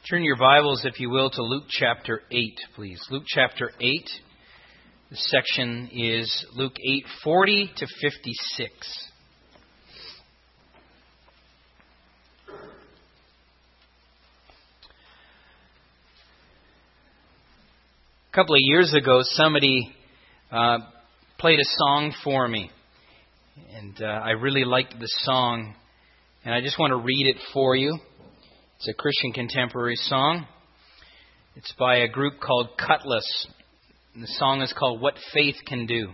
Turn your Bibles, if you will, to Luke chapter 8, please. Luke chapter 8. The section is Luke 8:40 to 56. A couple of years ago, somebody played a song for me. And I really liked the song. And I just want to read it for you. It's a Christian contemporary song. It's by a group called Cutlass. And the song is called What Faith Can Do.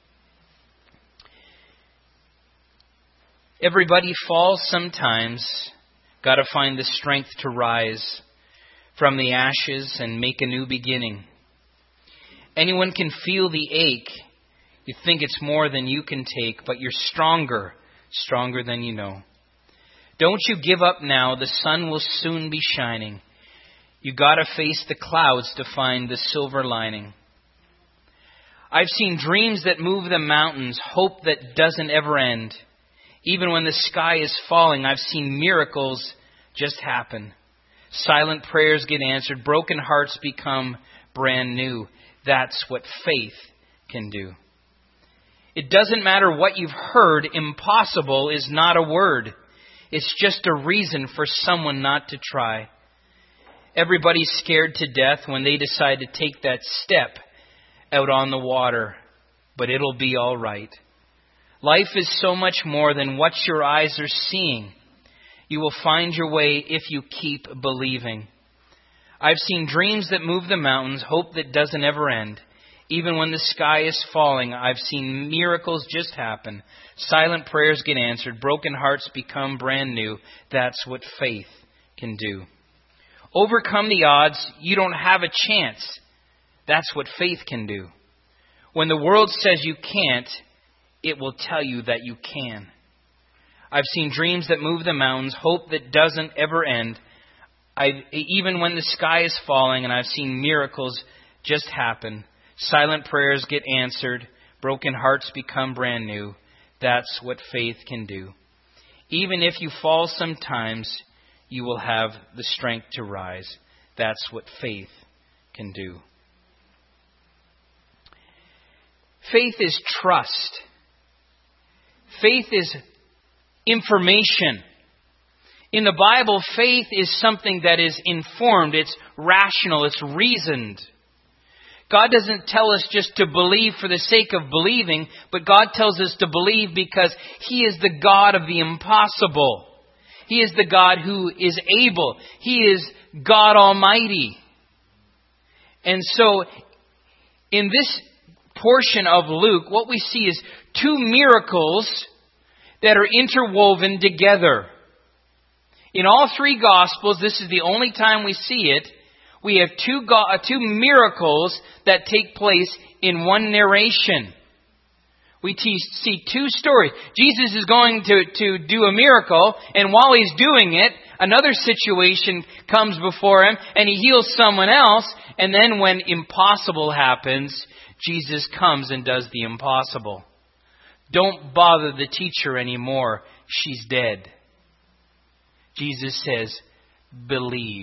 Everybody falls sometimes. Got to find the strength to rise from the ashes and make a new beginning. Anyone can feel the ache. You think it's more than you can take, but you're stronger than you know. Don't you give up now, the sun will soon be shining. You gotta face the clouds to find the silver lining. I've seen dreams that move the mountains, hope that doesn't ever end. Even when the sky is falling, I've seen miracles just happen. Silent prayers get answered, broken hearts become brand new. That's what faith can do. It doesn't matter what you've heard, impossible is not a word. It's just a reason for someone not to try. Everybody's scared to death when they decide to take that step out on the water. But it'll be all right. Life is so much more than what your eyes are seeing. You will find your way if you keep believing. I've seen dreams that move the mountains, hope that doesn't ever end. Even when the sky is falling, I've seen miracles just happen. Silent prayers get answered. Broken hearts become brand new. That's what faith can do. Overcome the odds. You don't have a chance. That's what faith can do. When the world says you can't, it will tell you that you can. I've seen dreams that move the mountains, hope that doesn't ever end. Even when the sky is falling, and I've seen miracles just happen. Silent prayers get answered. Broken hearts become brand new. That's what faith can do. Even if you fall sometimes, you will have the strength to rise. That's what faith can do. Faith is trust. Faith is information. In the Bible, faith is something that is informed. It's rational. It's reasoned. God doesn't tell us just to believe for the sake of believing, but God tells us to believe because He is the God of the impossible. He is the God who is able. He is God Almighty. And so, in this portion of Luke, what we see is two miracles that are interwoven together. In all three Gospels, this is the only time we see it. We have two miracles that take place in one narration. We see two stories. Jesus is going to do a miracle, and while He's doing it, another situation comes before Him, and He heals someone else, and then when impossible happens, Jesus comes and does the impossible. Don't bother the teacher anymore. She's dead. Jesus says, believe.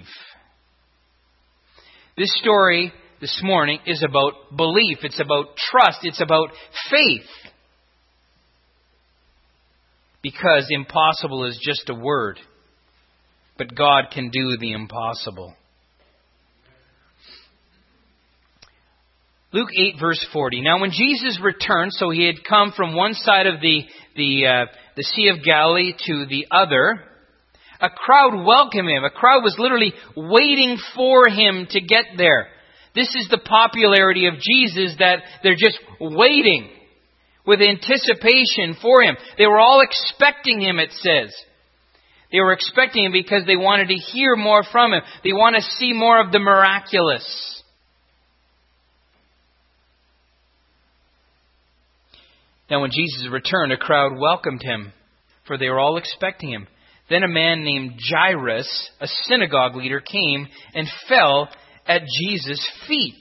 This story this morning is about belief. It's about trust. It's about faith. Because impossible is just a word. But God can do the impossible. Luke 8 verse 40. Now when Jesus returned, so He had come from one side of the Sea of Galilee to the other, a crowd welcomed Him. A crowd was literally waiting for Him to get there. This is the popularity of Jesus, that they're just waiting with anticipation for Him. They were all expecting Him, it says. They were expecting Him because they wanted to hear more from Him. They want to see more of the miraculous. Now when Jesus returned, a crowd welcomed Him, for they were all expecting Him. Then a man named Jairus, a synagogue leader, came and fell at Jesus' feet.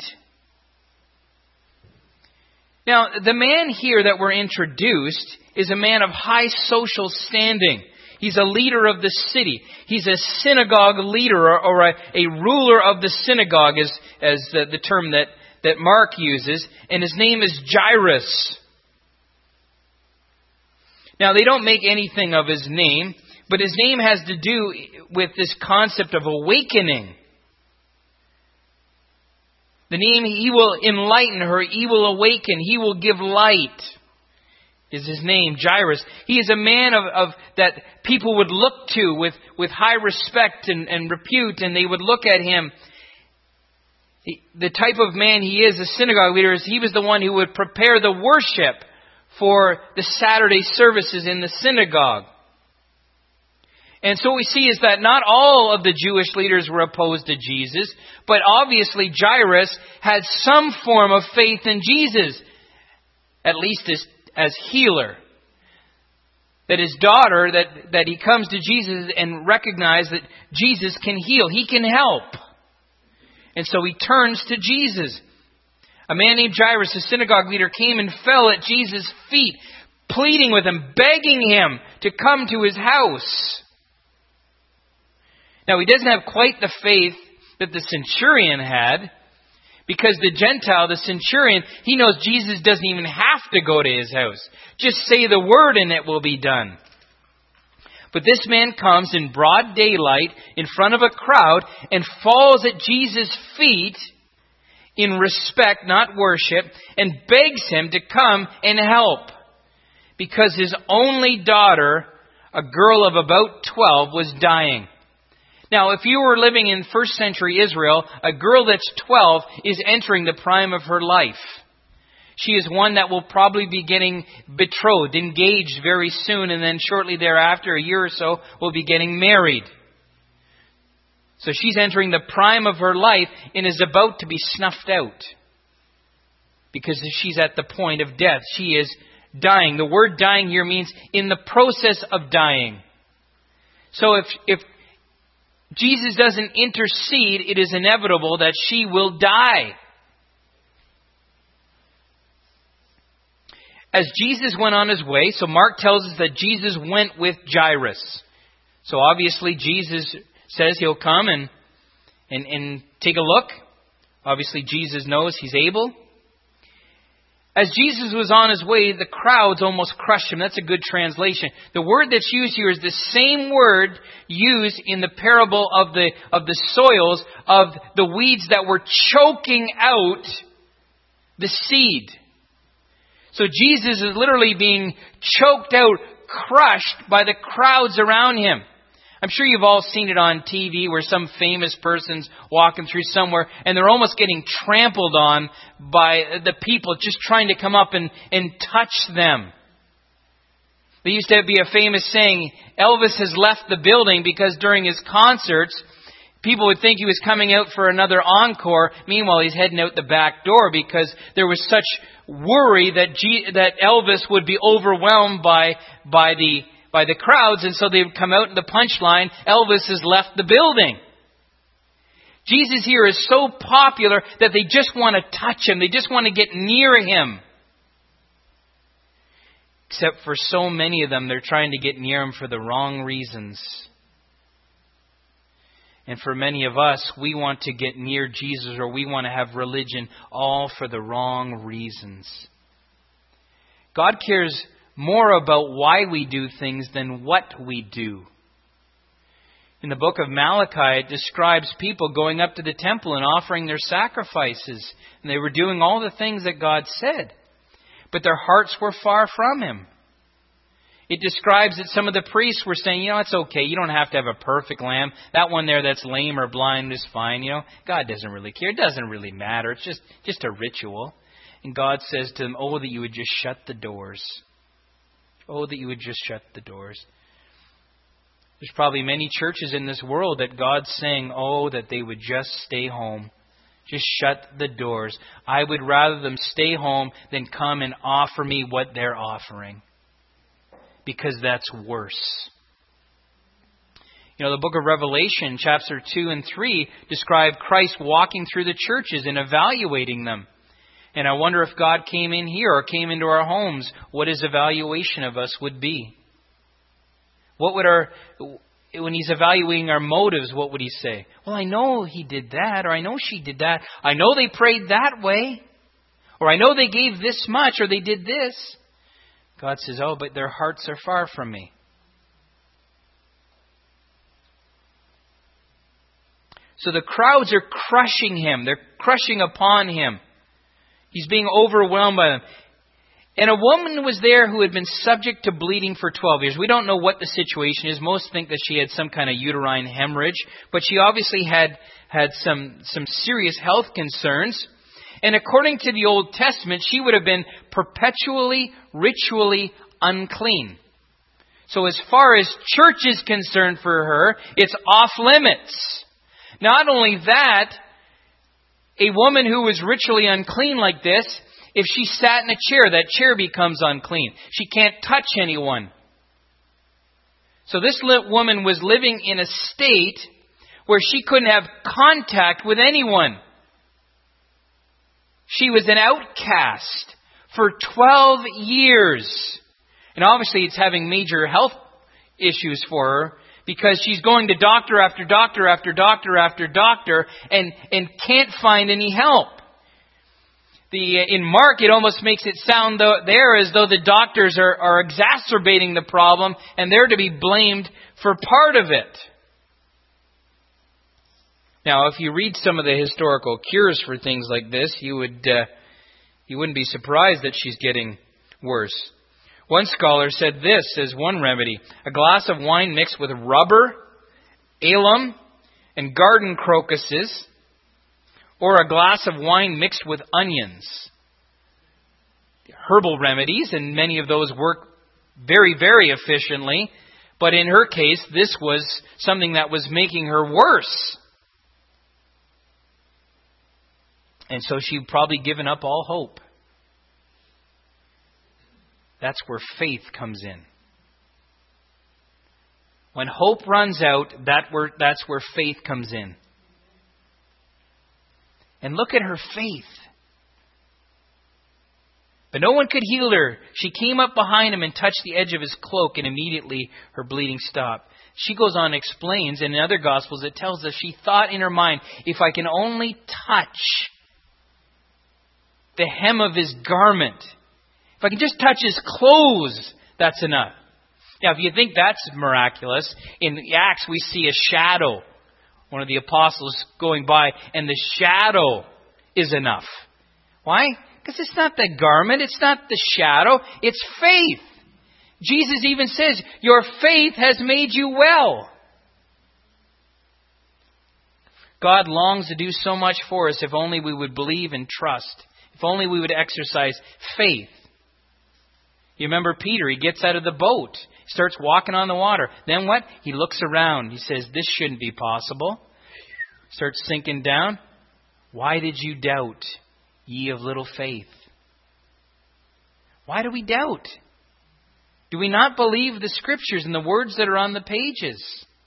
Now, the man here that we're introduced is a man of high social standing. He's a leader of the city. He's a synagogue leader or a ruler of the synagogue, as the term that Mark uses. And his name is Jairus. Now, they don't make anything of his name, but his name has to do with this concept of awakening. The name, he will enlighten her, he will awaken, he will give light, is his name, Jairus. He is a man of that people would look to with high respect and repute, and they would look at him. The type of man he is, a synagogue leader, he was the one who would prepare the worship for the Saturday services in the synagogue. And so what we see is that not all of the Jewish leaders were opposed to Jesus, but obviously Jairus had some form of faith in Jesus, at least as healer. That his daughter, that he comes to Jesus and recognizes that Jesus can heal, he can help. And so he turns to Jesus. A man named Jairus, a synagogue leader, came and fell at Jesus' feet, pleading with him, begging him to come to his house. Now, he doesn't have quite the faith that the centurion had, because the Gentile, the centurion, he knows Jesus doesn't even have to go to his house. Just say the word and it will be done. But this man comes in broad daylight in front of a crowd and falls at Jesus' feet in respect, not worship, and begs him to come and help. Because his only daughter, a girl of about 12, was dying. Now, if you were living in first century Israel, a girl that's 12 is entering the prime of her life. She is one that will probably be getting betrothed, engaged very soon, and then shortly thereafter, a year or so, will be getting married. So she's entering the prime of her life and is about to be snuffed out. Because she's at the point of death. She is dying. The word dying here means in the process of dying. So if Jesus doesn't intercede, it is inevitable that she will die. As Jesus went on his way, so Mark tells us that Jesus went with Jairus. So obviously Jesus says he'll come and take a look. Obviously Jesus knows he's able. As Jesus was on his way, the crowds almost crushed him. That's a good translation. The word that's used here is the same word used in the parable of the soils, of the weeds that were choking out the seed. So Jesus is literally being choked out, crushed by the crowds around him. I'm sure you've all seen it on TV where some famous person's walking through somewhere and they're almost getting trampled on by the people just trying to come up and touch them. There used to be a famous saying, Elvis has left the building because during his concerts, people would think he was coming out for another encore. Meanwhile, he's heading out the back door because there was such worry that Elvis would be overwhelmed by the crowds, and so they would come out in the punchline, Elvis has left the building. Jesus here is so popular that they just want to touch him. They just want to get near him. Except for so many of them, they're trying to get near him for the wrong reasons. And for many of us, we want to get near Jesus, or we want to have religion, all for the wrong reasons. God cares more about why we do things than what we do. In the book of Malachi, it describes people going up to the temple and offering their sacrifices. And they were doing all the things that God said. But their hearts were far from Him. It describes that some of the priests were saying, it's okay. You don't have to have a perfect lamb. That one there that's lame or blind is fine. God doesn't really care. It doesn't really matter. It's just a ritual. And God says to them, that you would just shut the doors. Oh, that you would just shut the doors. There's probably many churches in this world that God's saying, that they would just stay home. Just shut the doors. I would rather them stay home than come and offer me what they're offering. Because that's worse. The book of Revelation, chapter 2 and 3, describe Christ walking through the churches and evaluating them. And I wonder if God came in here or came into our homes, what His evaluation of us would be. When he's evaluating our motives, what would he say? Well, I know he did that, or I know she did that. I know they prayed that way, or I know they gave this much, or they did this. God says, oh, but their hearts are far from me. So the crowds are crushing him. They're crushing upon him. He's being overwhelmed by them. And a woman was there who had been subject to bleeding for 12 years. We don't know what the situation is. Most think that she had some kind of uterine hemorrhage. But she obviously had some serious health concerns. And according to the Old Testament, she would have been perpetually, ritually unclean. So as far as church is concerned for her, it's off limits. Not only that, a woman who was ritually unclean like this, if she sat in a chair, that chair becomes unclean. She can't touch anyone. So this woman was living in a state where she couldn't have contact with anyone. She was an outcast for 12 years. And obviously it's having major health issues for her because she's going to doctor after doctor after doctor after doctor and can't find any help. In Mark, it almost makes it sound there as though the doctors are exacerbating the problem and they're to be blamed for part of it. Now, if you read some of the historical cures for things like this, you wouldn't be surprised that she's getting worse. One scholar said this as one remedy: a glass of wine mixed with rubber, alum, and garden crocuses, or a glass of wine mixed with onions. Herbal remedies, and many of those work very, very efficiently. But in her case, this was something that was making her worse. And so she'd probably given up all hope. That's where faith comes in. When hope runs out, that's where faith comes in. And look at her faith. But no one could heal her. She came up behind him and touched the edge of his cloak, and immediately her bleeding stopped. She goes on and explains, and in other Gospels it tells us she thought in her mind, if I can only touch the hem of his garment, if I can just touch his clothes, that's enough. Now, if you think that's miraculous, in Acts we see a shadow. One of the apostles going by, and the shadow is enough. Why? Because it's not the garment, it's not the shadow, it's faith. Jesus even says, your faith has made you well. God longs to do so much for us if only we would believe and trust. If only we would exercise faith. You remember Peter, he gets out of the boat. He starts walking on the water. Then what? He looks around. He says, this shouldn't be possible. Starts sinking down. Why did you doubt, ye of little faith? Why do we doubt? Do we not believe the Scriptures and the words that are on the pages?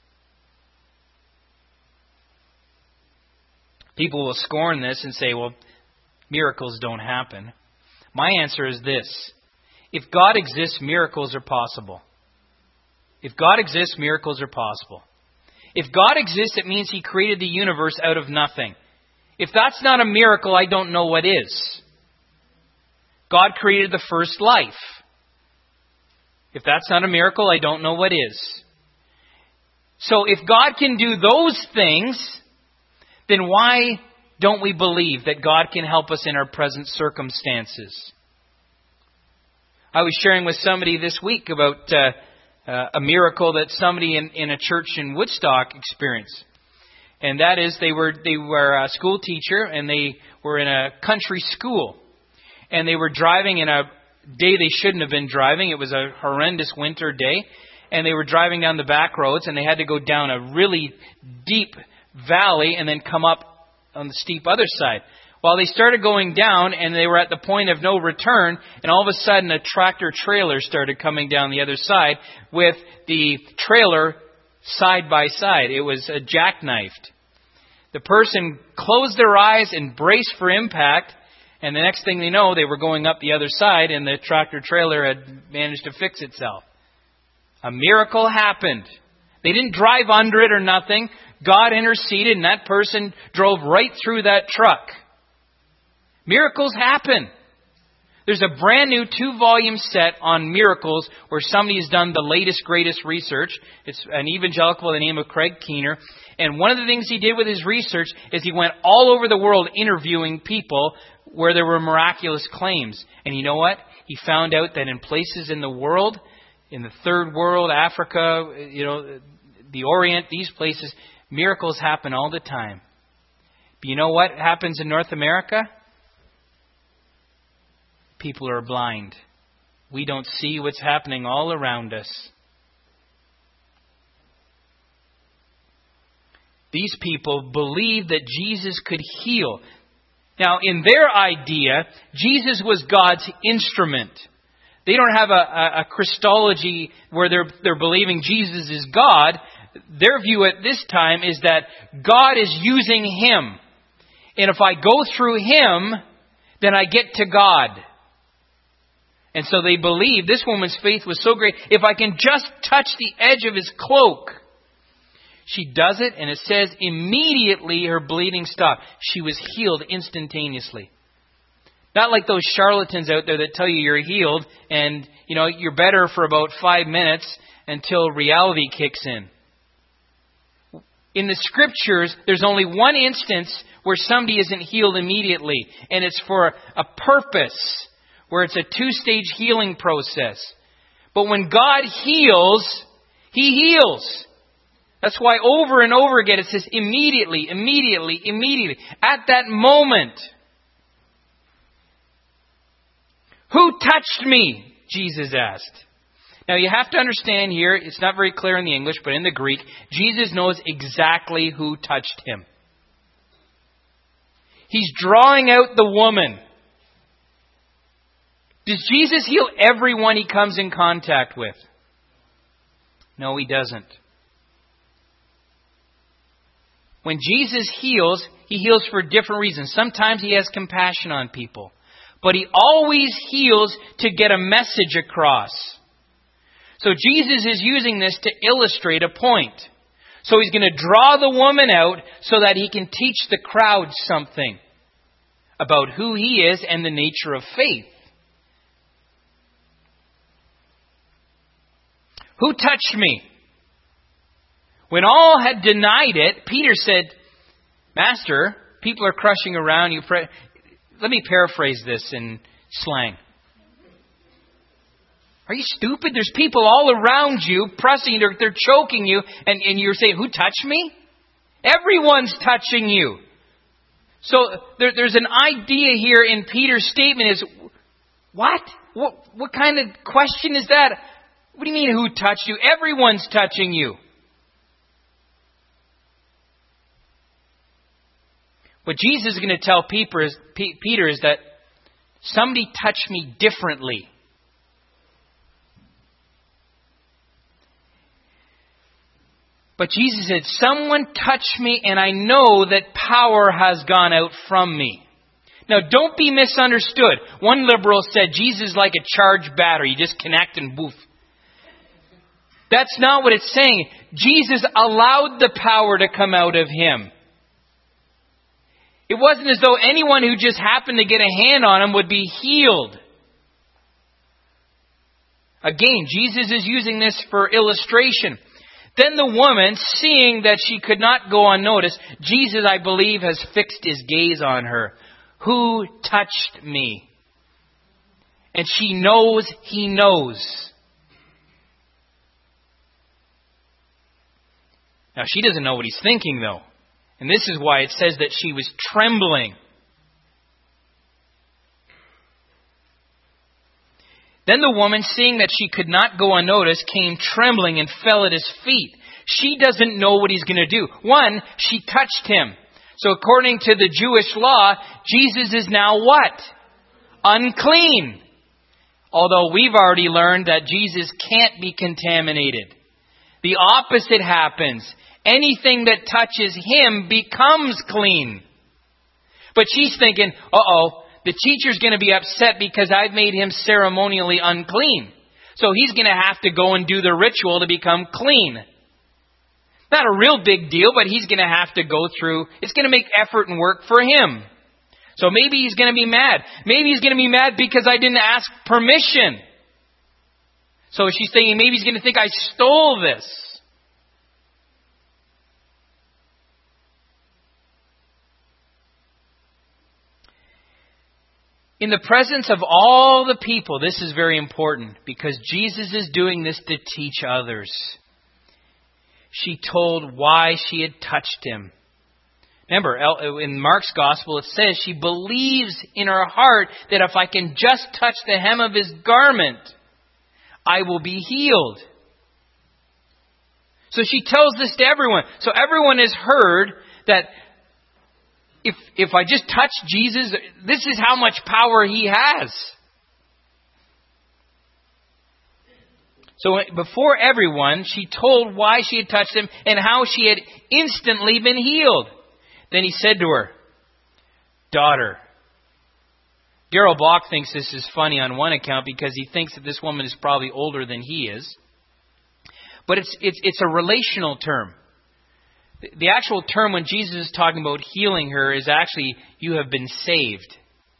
People will scorn this and say, well, miracles don't happen. My answer is this. If God exists, miracles are possible. If God exists, miracles are possible. If God exists, it means He created the universe out of nothing. If that's not a miracle, I don't know what is. God created the first life. If that's not a miracle, I don't know what is. So if God can do those things, then why don't we believe that God can help us in our present circumstances? I was sharing with somebody this week about a miracle that somebody in a church in Woodstock experienced. And that is they were a school teacher and they were in a country school. And they were driving in a day they shouldn't have been driving. It was a horrendous winter day. And they were driving down the back roads and they had to go down a really deep valley and then come up on the steep other side. Well, they started going down and they were at the point of no return, and all of a sudden a tractor trailer started coming down the other side with the trailer side by side. It was jackknifed. The person closed their eyes and braced for impact, and the next thing they know, they were going up the other side and the tractor trailer had managed to fix itself. A miracle happened. They didn't drive under it or nothing. God interceded and that person drove right through that truck. Miracles happen. There's a brand new 2-volume set on miracles where somebody has done the latest, greatest research. It's an evangelical by the name of Craig Keener. And one of the things he did with his research is he went all over the world interviewing people where there were miraculous claims. And you know what? He found out that in places in the world, in the third world, Africa, the Orient, these places, miracles happen all the time. But you know what happens in North America? People are blind. We don't see what's happening all around us. These people believed that Jesus could heal. Now, in their idea, Jesus was God's instrument. They don't have a Christology where they're believing Jesus is God. Their view at this time is that God is using Him. And if I go through Him, then I get to God. And so they believe, this woman's faith was so great, if I can just touch the edge of His cloak. She does it, and it says immediately her bleeding stopped. She was healed instantaneously. Not like those charlatans out there that tell you you're healed and you're better for about 5 minutes until reality kicks in. In the Scriptures, there's only one instance where somebody isn't healed immediately, and it's for a purpose, where it's a 2-stage healing process. But when God heals, He heals. That's why over and over again it says immediately, immediately, immediately. At that moment. Who touched me? Jesus asked. Now you have to understand here, it's not very clear in the English, but in the Greek, Jesus knows exactly who touched Him. He's drawing out the woman. Does Jesus heal everyone He comes in contact with? No, He doesn't. When Jesus heals, He heals for different reasons. Sometimes He has compassion on people. But He always heals to get a message across. So Jesus is using this to illustrate a point. So He's going to draw the woman out so that He can teach the crowd something about who He is and the nature of faith. Who touched me? When all had denied it, Peter said, Master, people are crushing around you. Let me paraphrase this in slang. Are you stupid? There's people all around you pressing you. They're choking you. And you're saying, who touched me? Everyone's touching you. So there's an idea here in Peter's statement is, what? What kind of question is that? What do you mean who touched you? Everyone's touching you. What Jesus is going to tell Peter is that somebody touched me differently. But Jesus said, someone touched me and I know that power has gone out from me. Now don't be misunderstood. One liberal said Jesus is like a charged battery. You just connect and woof. That's not what it's saying. Jesus allowed the power to come out of Him. It wasn't as though anyone who just happened to get a hand on Him would be healed. Again, Jesus is using this for illustration. Then the woman, seeing that she could not go unnoticed, Jesus, I believe, has fixed His gaze on her. Who touched me? And she knows He knows. Now, she doesn't know what He's thinking, though. And this is why it says that she was trembling. Then the woman, seeing that she could not go unnoticed, came trembling and fell at His feet. She doesn't know what He's going to do. One, she touched Him. So according to the Jewish law, Jesus is now what? Unclean. Although we've already learned that Jesus can't be contaminated. The opposite happens. Anything that touches Him becomes clean. But she's thinking, the teacher's going to be upset because I've made him ceremonially unclean. So he's going to have to go and do the ritual to become clean. Not a real big deal, but he's going to have to go through. It's going to make effort and work for him. So maybe he's going to be mad. Maybe he's going to be mad because I didn't ask permission. So she's thinking maybe he's going to think I stole this. In the presence of all the people, this is very important because Jesus is doing this to teach others. She told why she had touched him. Remember, in Mark's gospel, it says she believes in her heart that if I can just touch the hem of his garment, I will be healed. So she tells this to everyone. So everyone has heard that if I just touch Jesus, this is how much power he has. So before everyone, she told why she had touched him and how she had instantly been healed. Then he said to her, "Daughter." Darrell Bock thinks this is funny on one account because he thinks that this woman is probably older than he is. But it's a relational term. The actual term when Jesus is talking about healing her is actually, you have been saved.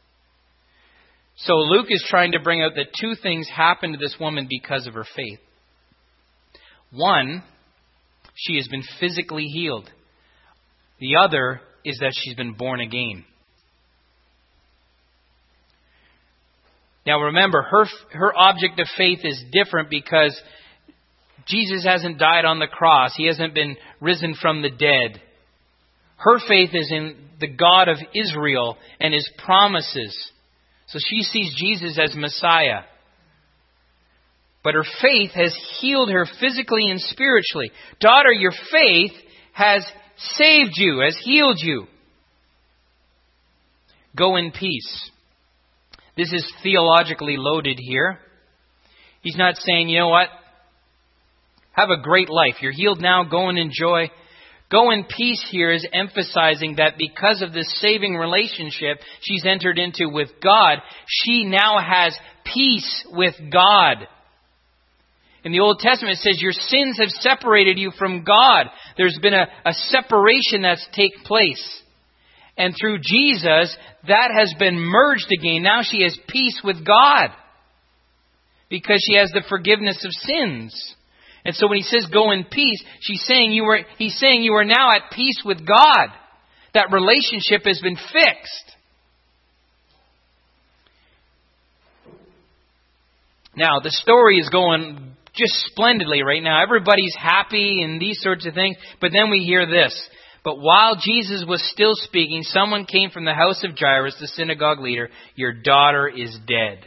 So Luke is trying to bring out that two things happened to this woman because of her faith. One, she has been physically healed. The other is that she's been born again. Now remember, her object of faith is different because Jesus hasn't died on the cross. He hasn't been risen from the dead. Her faith is in the God of Israel and his promises. So she sees Jesus as Messiah. But her faith has healed her physically and spiritually. Daughter, your faith has saved you, has healed you. Go in peace. This is theologically loaded here. He's not saying, you know what? Have a great life. You're healed now. Go and enjoy. Go in peace here is emphasizing that because of this saving relationship she's entered into with God, she now has peace with God. In the Old Testament it says your sins have separated you from God. There's been a separation that's taken place. And through Jesus, that has been merged again. Now she has peace with God because she has the forgiveness of sins. And so when he says go in peace, he's saying you are now at peace with God. That relationship has been fixed. Now, the story is going just splendidly right now. Everybody's happy and these sorts of things. But then we hear this. But while Jesus was still speaking, someone came from the house of Jairus, the synagogue leader. Your daughter is dead.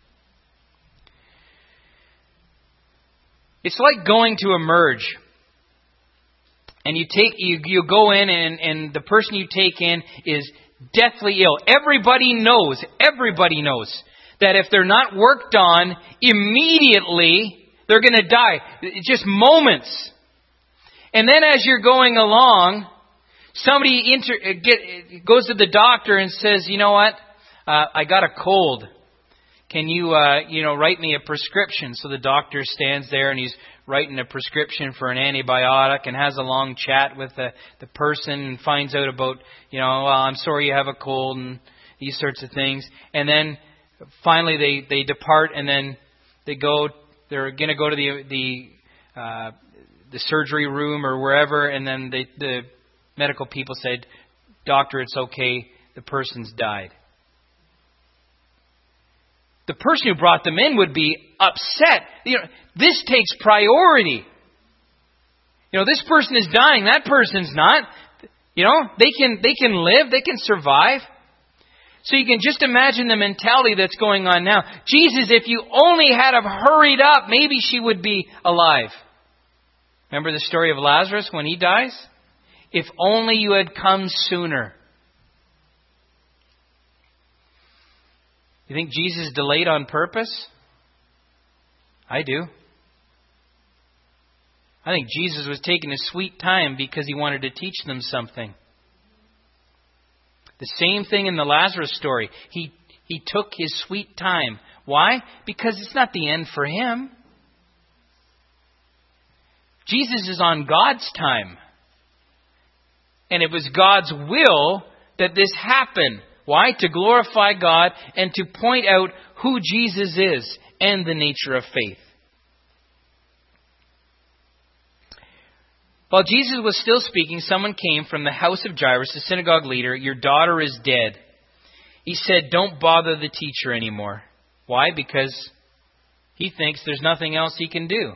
It's like going to a merge. And you go in and the person you take in is deathly ill. Everybody knows that if they're not worked on immediately, they're going to die. Just moments. And then as you're going along, somebody goes to the doctor and says, you know what? I got a cold. Can you, write me a prescription? So the doctor stands there and he's writing a prescription for an antibiotic and has a long chat with the person and finds out about, I'm sorry you have a cold and these sorts of things. And then finally they depart and then they're going to go to the surgery room or wherever. And then the medical people said, doctor, it's okay. The person's died. The person who brought them in would be upset. This takes priority. This person is dying. That person's not. They can live. They can survive. So you can just imagine the mentality that's going on now. Jesus, if you only had have hurried up, maybe she would be alive. Remember the story of Lazarus when he dies? If only you had come sooner. You think Jesus delayed on purpose? I do. I think Jesus was taking his sweet time because he wanted to teach them something. The same thing in the Lazarus story. He took his sweet time. Why? Because it's not the end for him. Jesus is on God's time. And it was God's will that this happen. Why? To glorify God and to point out who Jesus is and the nature of faith. While Jesus was still speaking, someone came from the house of Jairus, the synagogue leader. "Your daughter is dead." He said, "Don't bother the teacher anymore." Why? Because he thinks there's nothing else he can do.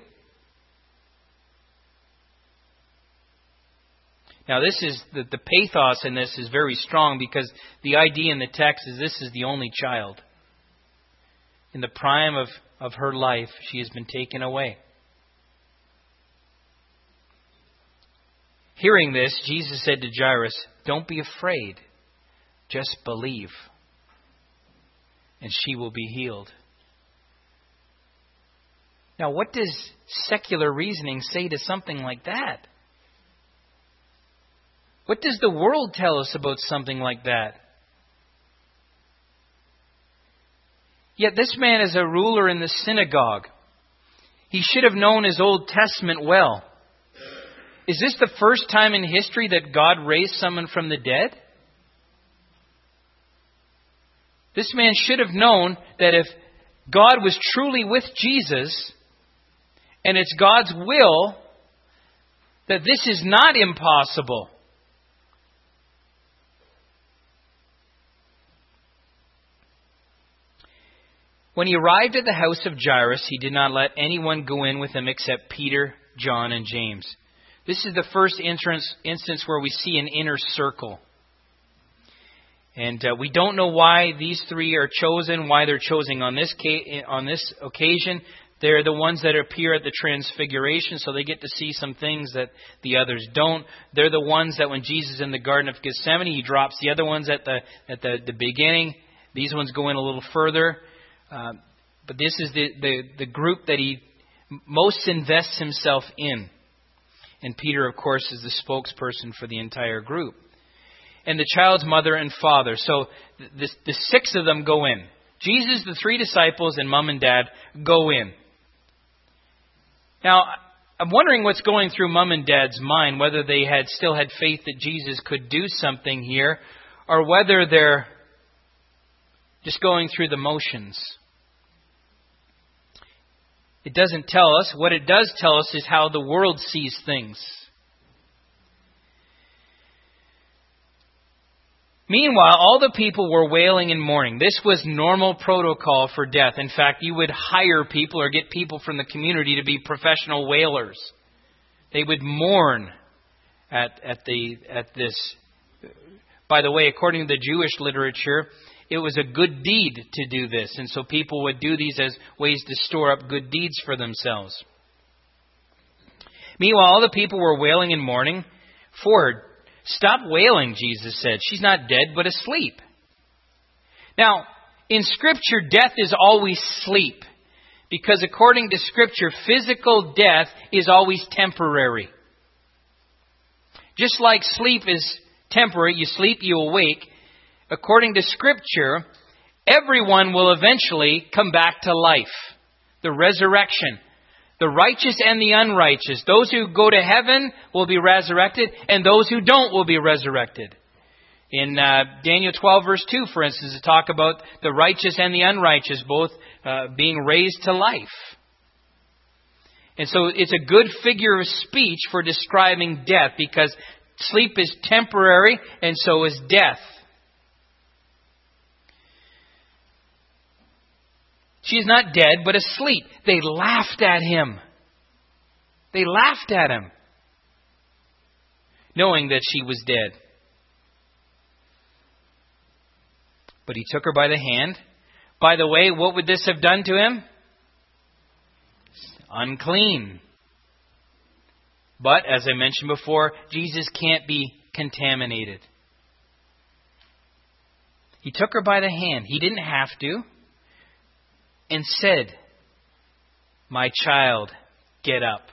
Now this is, the pathos in this is very strong, because the idea in the text is this is the only child. In the prime of her life, she has been taken away. Hearing this, Jesus said to Jairus, "Don't be afraid, just believe, and she will be healed." Now, what does secular reasoning say to something like that? What does the world tell us about something like that? Yet this man is a ruler in the synagogue. He should have known his Old Testament well. Is this the first time in history that God raised someone from the dead? This man should have known that if God was truly with Jesus, and it's God's will, that this is not impossible. When he arrived at the house of Jairus, he did not let anyone go in with him except Peter, John, and James. This is the first instance where we see an inner circle. And we don't know why these three are chosen, why they're chosen on this occasion. They're the ones that appear at the Transfiguration, so they get to see some things that the others don't. They're the ones that when Jesus is in the Garden of Gethsemane, he drops the other ones at the beginning. These ones go in a little further. But this is the group that he most invests himself in. And Peter, of course, is the spokesperson for the entire group. And the child's mother and father. So the six of them go in. Jesus, the three disciples, and mom and dad go in. Now, I'm wondering what's going through mom and dad's mind, whether they still had faith that Jesus could do something here, or whether they're just going through the motions. It doesn't tell us. What it does tell us is how the world sees things. Meanwhile, all the people were wailing and mourning. This was normal protocol for death. In fact, you would hire people or get people from the community to be professional wailers. They would mourn at this. By the way, according to the Jewish literature, it was a good deed to do this. And so people would do these as ways to store up good deeds for themselves. Meanwhile, all the people were wailing and mourning for her. "Stop wailing," Jesus said. "She's not dead, but asleep." Now, in Scripture, death is always sleep. Because according to Scripture, physical death is always temporary. Just like sleep is temporary, you sleep, you awake. According to Scripture, everyone will eventually come back to life. The resurrection. The righteous and the unrighteous. Those who go to heaven will be resurrected, and those who don't will be resurrected. In Daniel 12 verse 2, for instance, to talk about the righteous and the unrighteous both being raised to life. And so it's a good figure of speech for describing death, because sleep is temporary and so is death. She is not dead, but asleep. They laughed at him. They laughed at him, knowing that she was dead. But he took her by the hand. By the way, what would this have done to him? Unclean. But, as I mentioned before, Jesus can't be contaminated. He took her by the hand. He didn't have to. And said, "My child, get up."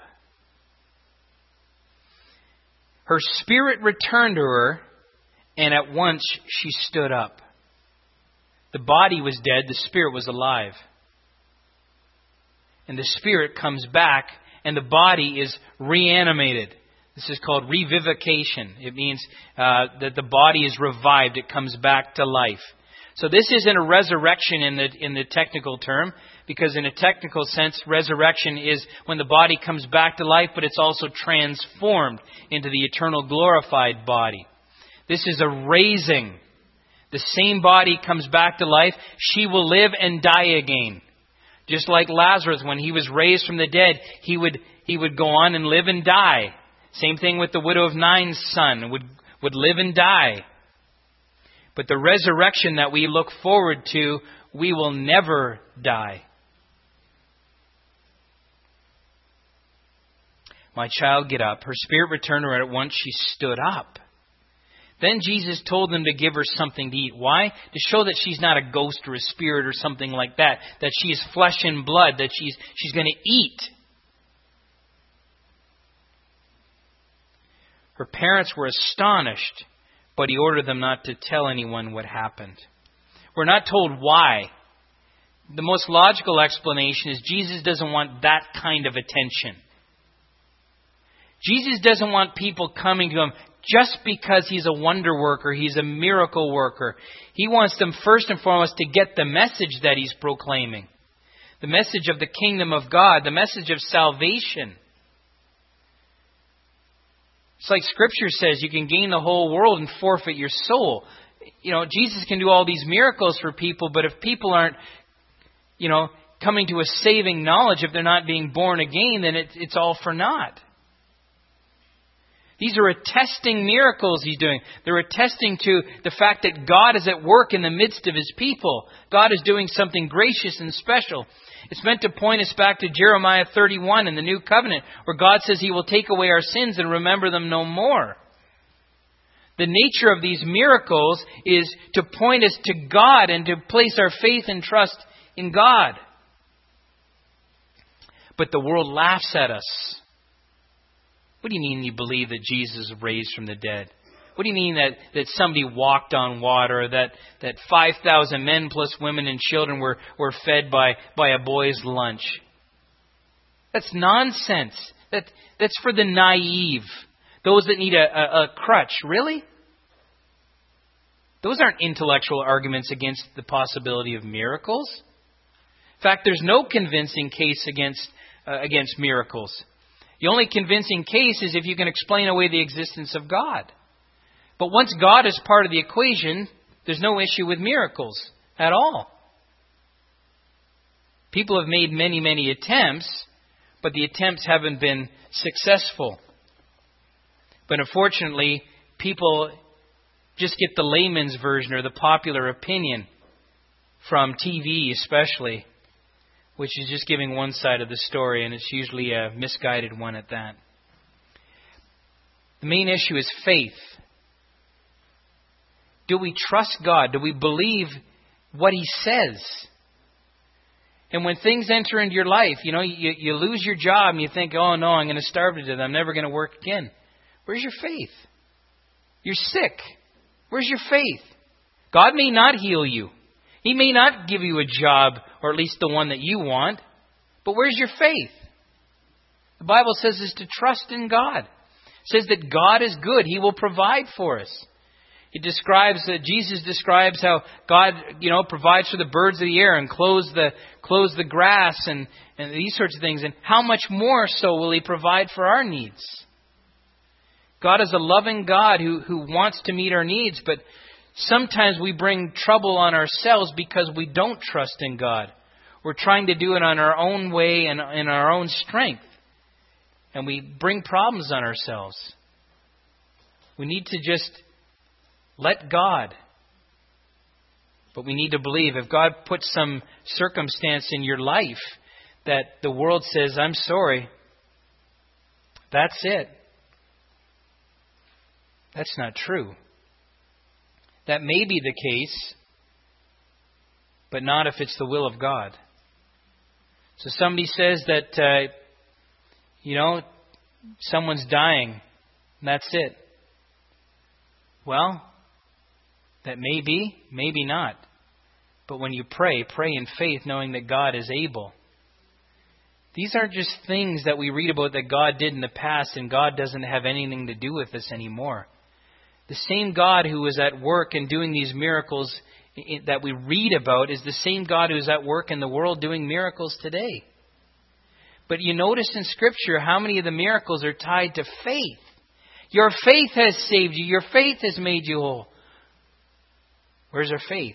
Her spirit returned to her, and at once she stood up. The body was dead, the spirit was alive. And the spirit comes back and the body is reanimated. This is called revivification. It means that the body is revived. It comes back to life. So this isn't a resurrection in the technical term, because in a technical sense, resurrection is when the body comes back to life, but it's also transformed into the eternal glorified body. This is a raising. The same body comes back to life. She will live and die again. Just like Lazarus, when he was raised from the dead, he would go on and live and die. Same thing with the widow of Nain's son, would live and die. But the resurrection that we look forward to, we will never die. My child, get up. Her spirit returned to her, and at once she stood up. Then Jesus told them to give her something to eat. Why? To show that she's not a ghost or a spirit or something like that. That she is flesh and blood. That she's going to eat. Her parents were astonished, but he ordered them not to tell anyone what happened. We're not told why. The most logical explanation is Jesus doesn't want that kind of attention. Jesus doesn't want people coming to him just because he's a wonder worker, he's a miracle worker. He wants them first and foremost to get the message that he's proclaiming. The message of the kingdom of God, the message of salvation. It's like Scripture says, you can gain the whole world and forfeit your soul. Jesus can do all these miracles for people, but if people aren't, coming to a saving knowledge, if they're not being born again, then it's all for naught. These are attesting miracles he's doing. They're attesting to the fact that God is at work in the midst of his people. God is doing something gracious and special. It's meant to point us back to Jeremiah 31 in the New Covenant, where God says he will take away our sins and remember them no more. The nature of these miracles is to point us to God and to place our faith and trust in God. But the world laughs at us. What do you mean you believe that Jesus is raised from the dead? What do you mean that somebody walked on water, that 5,000 men plus women and children were fed by a boy's lunch? That's nonsense. That's for the naive. Those that need a crutch. Really? Those aren't intellectual arguments against the possibility of miracles. In fact, there's no convincing case against miracles. The only convincing case is if you can explain away the existence of God. But once God is part of the equation, there's no issue with miracles at all. People have made many, many attempts, but the attempts haven't been successful. But unfortunately, people just get the layman's version or the popular opinion from TV especially, which is just giving one side of the story, and it's usually a misguided one at that. The main issue is faith. Do we trust God? Do we believe what he says? And when things enter into your life, you lose your job and you think, oh no, I'm going to starve to death. I'm never going to work again. Where's your faith? You're sick. Where's your faith? God may not heal you. He may not give you a job, or at least the one that you want. But where's your faith? The Bible says is to trust in God. It says that God is good. He will provide for us. Jesus describes how God, provides for the birds of the air and clothes the grass and these sorts of things. And how much more so will he provide for our needs? God is a loving God who wants to meet our needs, but sometimes we bring trouble on ourselves because we don't trust in God. We're trying to do it on our own way and in our own strength. And we bring problems on ourselves. We need to just let God. But we need to believe if God puts some circumstance in your life that the world says, I'm sorry, that's it. That's not true. That may be the case, but not if it's the will of God. So somebody says that, someone's dying, and that's it. Well, that may be, maybe not. But when you pray in faith knowing that God is able. These aren't just things that we read about that God did in the past and God doesn't have anything to do with this anymore. The same God who was at work and doing these miracles that we read about is the same God who is at work in the world doing miracles today. But you notice in Scripture how many of the miracles are tied to faith. Your faith has saved you. Your faith has made you whole. Where's our faith?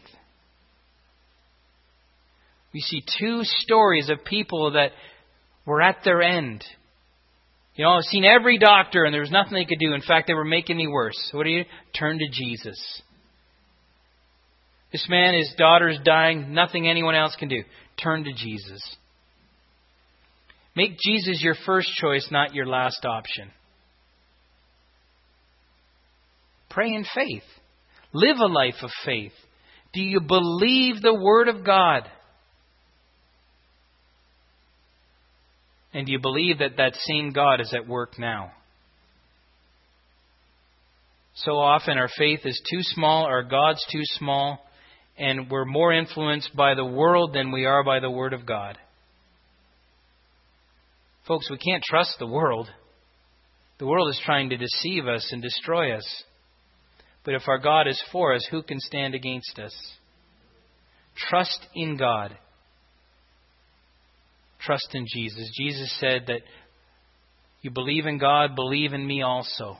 We see two stories of people that were at their end. You know, I've seen every doctor and there was nothing they could do. In fact, they were making me worse. So what do you do? Turn to Jesus. This man, his daughter's dying. Nothing anyone else can do. Turn to Jesus. Make Jesus your first choice, not your last option. Pray in faith. Live a life of faith. Do you believe the Word of God? And do you believe that that same God is at work now? So often our faith is too small, our God's too small, and we're more influenced by the world than we are by the Word of God. Folks, we can't trust the world. The world is trying to deceive us and destroy us. But if our God is for us, who can stand against us? Trust in God. Trust in Jesus. Jesus said that you believe in God, believe in me also.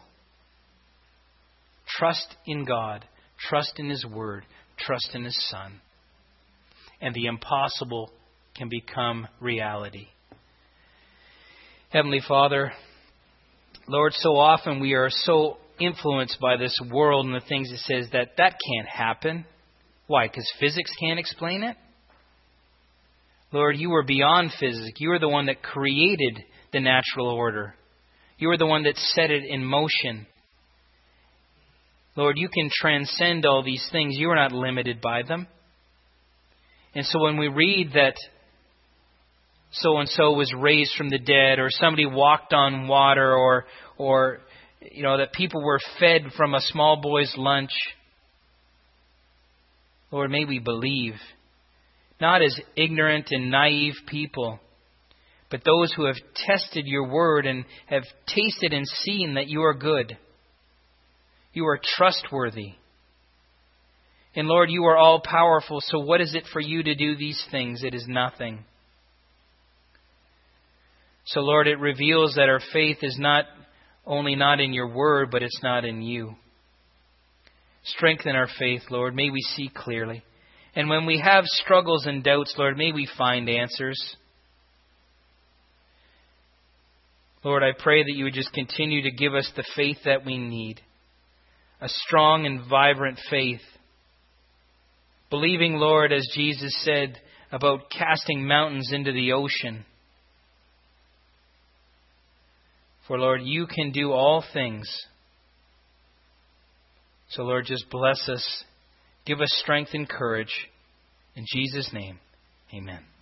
Trust in God. Trust in His Word. Trust in His Son. And the impossible can become reality. Heavenly Father, Lord, so often we are so influenced by this world and the things it says that can't happen. Why? Because physics can't explain it? Lord, you are beyond physics. You are the one that created the natural order. You are the one that set it in motion. Lord, you can transcend all these things. You are not limited by them. And so when we read that so-and-so was raised from the dead, or somebody walked on water, or you know, that people were fed from a small boy's lunch, Lord, may we believe, not as ignorant and naive people, but those who have tested your word and have tasted and seen that you are good. You are trustworthy. And Lord, you are all powerful, so what is it for you to do these things? It is nothing. So Lord, it reveals that our faith is not only not in your word, but it's not in you. Strengthen our faith, Lord. May we see clearly. And when we have struggles and doubts, Lord, may we find answers. Lord, I pray that you would just continue to give us the faith that we need. A strong and vibrant faith. Believing, Lord, as Jesus said, about casting mountains into the ocean. For, Lord, you can do all things. So, Lord, just bless us. Give us strength and courage. In Jesus' name, amen.